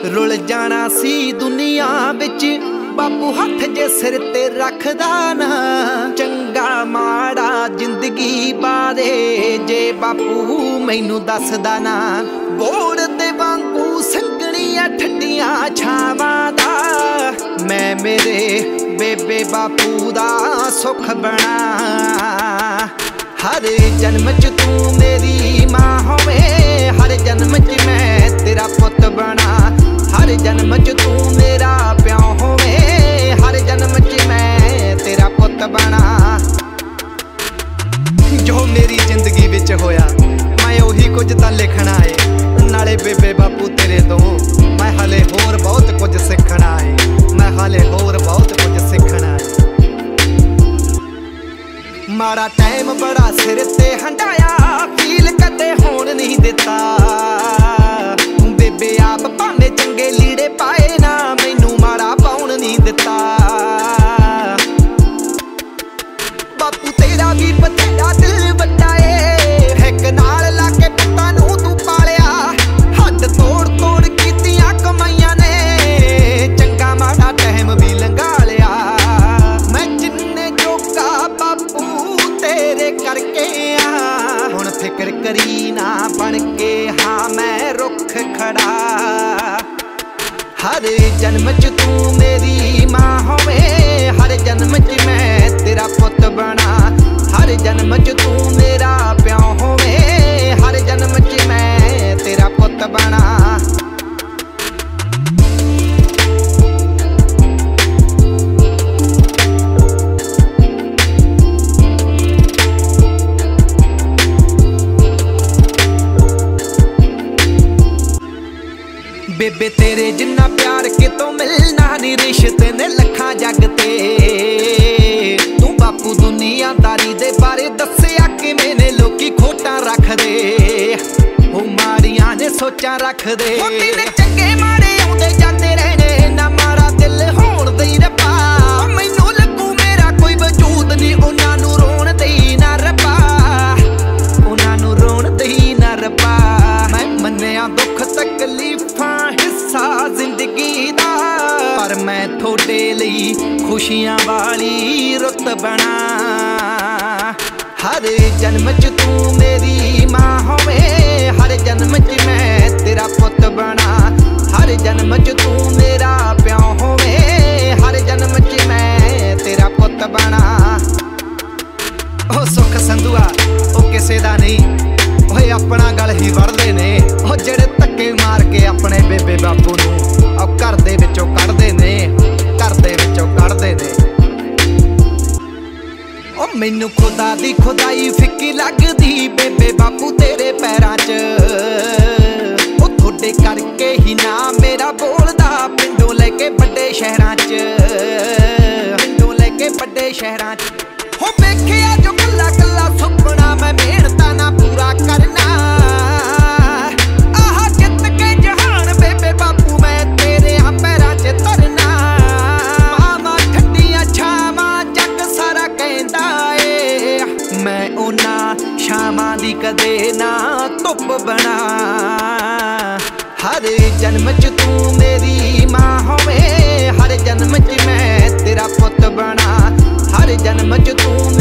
Rule जाना सी दुनिया विच बापू हथ जे सिर ते रखदा ना। चंगा माड़ा जिंदगी बारे जे बापू मैनू दसदा ना। बोड़ दे वांगू संगणियां ठंडियां छावां दा मैं मेरे बेबे बापू दा सुख बना। हर जन्म च तू मेरी मां होवे, हर जन्म च मैं तेरा पुत बना। हर जन्म च तू मेरा प्यो होवे, हर जन्म च मैं तेरा पुत बना। जो मेरी जिंदगी विच होया मैं उही कुछ तां लिखना है। नाले बेबे बापू तेरे तो मैं हाले होर बहुत कुछ सिखना है। मैं हाले होर बहुत कुछ सिखना है। माड़ा टाइम बड़ा सिर ते हंडाया, फील कदे होण नहीं दिता। बेबे आप भावे चंगे लीड़े पाए ना, मैनू माड़ा पाउण नहीं दिता। बापू तेरा भी बथेरा दिल वड्डा ए, हिक नाल लाके पुत्तां नूं तू पालिया। हद तोड़ तोड़ कीतियां कमाईयां ने, चंगा माड़ा टाइम भी लंघा लिया। मैं जिन्ने जोगा बापू तेरे करके आ, हुण फिक्र करी ना बन के हाँ मैं रुख खड़ा। हर जन्म च तू मेरी मां होवे, हर जन्म च मैं तेरा पुत बना। हर जन्म च तू मेरा प्यो होवे, हर जन्म च मैं तेरा पुत बना। बेबे तेरे जिन्ना प्यार कितों मिलना नी, रिश्ते ने लखां जग ते। तू बापू दुनियादारी दे बारे दस्सिया किवें ने लोकी खोटां रखदे, ओ माड़ियां ने सोचां रखदे। तेरे चंगे माड़े आउंदे जांदे रहने, ना माड़ा दिल होण दई रब्बा। मैनू लगू मेरा कोई वजूद नी, उन्हां नूं रोण दई ना रब्बा। उन्हां नूं रोण दई ना रब्बा। मैं मन्निया दुख तकलीफां हिस्सा जिंदगी दा, पर मैं थोड़े लई खुशियां वाली रुत बना। हर जन्म च तू मेरी मां होवे, हर जन्म च मैं तेरा पुत बना। हर जन्म च तू मेरा प्यो होवे, हर जन्म च मैं तेरा पुत बना। ओ सुख संधुआ ओ किसे दा नहीं, ओए अपना गल ही वड़दे ने। ओ जेड़े धक्के मार के अपने बेबे बापू नूं घर दे विचों कढदे ने, घर दे विचों कढदे ने। ओ मैनू खुदा दी खुदाई फिक्की लगदी, बेबे बापू तेरे पैरां च। ओ थोड़े करके ही ना मेरा बोलदा, पिंडों लेके बड़े शहरां च, पिंडों लेके बड़े शहरां च। हो वेखिया जो कल्ला कल्ला सुपना मैं मेहनतां ना पूरा करना। आह जित के जहान बेबे बापू मैं तेरे पैरां च तरना। मामा ठंडियां छावां जग सारा कहंदा ए, मैं उन्हां शामां दी कदे ना धुप बना। हर जन्म च तू मेरी मां होवे, हर जन्म च मैं तेरा पुत बना। हर जन्म च तू